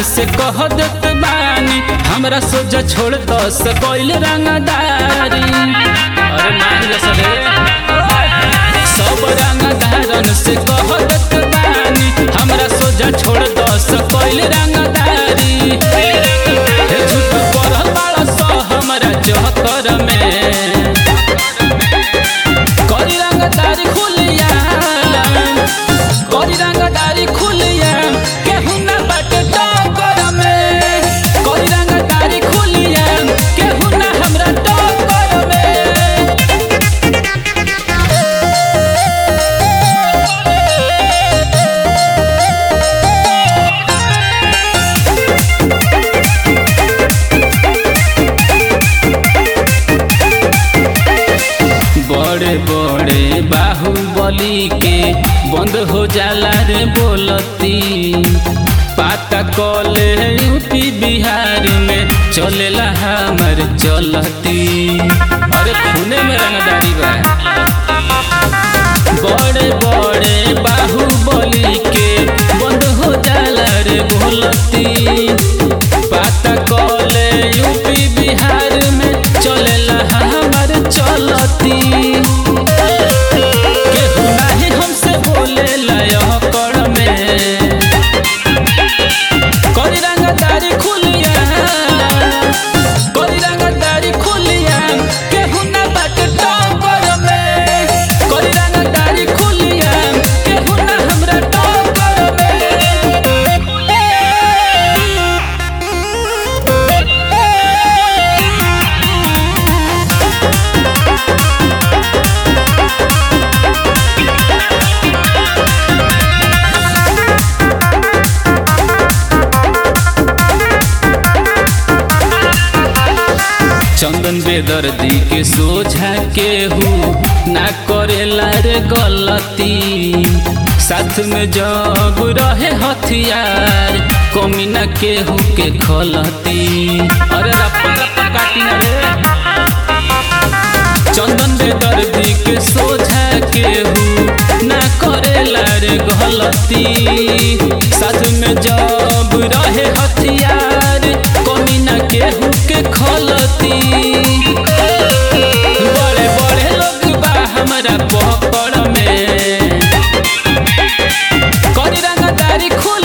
से कह देत बानी हमरा सोचा छोड़ दस कोइल रंगदारी। अरे मान जा सरे सब रंगदारन से कह देत बानी हमरा सोचा छोड़ दस कोइल रंगदारी। झूठ पढ़ल बाड़ा सा हमरा चहकर में करी रंगदारी खुलिया, करी रंगदारी खुलिया केहू ना बाटे टक्कर में। करी रंगदारी खुलिया केहू ना हमरा टक्कर में। बड़े बड़े बाहुबली के बंद हो जाला रे बोलती। पाता कले यूपी बिहार में चलेला हमर चलती। अरे खूने में रंगदारी बा। बड़े बड़े बाहुबली के बंद हो जाला रे बोलती। पाता कले यूपी बिहार में चलेला हमर चलती। केहू नाही हमसे बोले लयह कर में करी रंगदारी खुलिया, करी रंगदारी खुलिया केहू ना बाटे टक्कर में। करी रंगदारी खुलिया केहू ना हमरा टक्कर में। चंदन बेदर्दी के सोझा केहू ना करेला रे गलती। साथ में जब रहे हथियार कमी ना केहू के खलती। अरे रप्पा रप्पा काटी ना रे। चंदन बेदर्दी के सोझा केहू ना करेला रे गलती। साथ में जब रहे हथियार कमी ना केहू के खलती। बड़े बड़े लोग बा हमरा पकड़ में करी रंगदारी खुल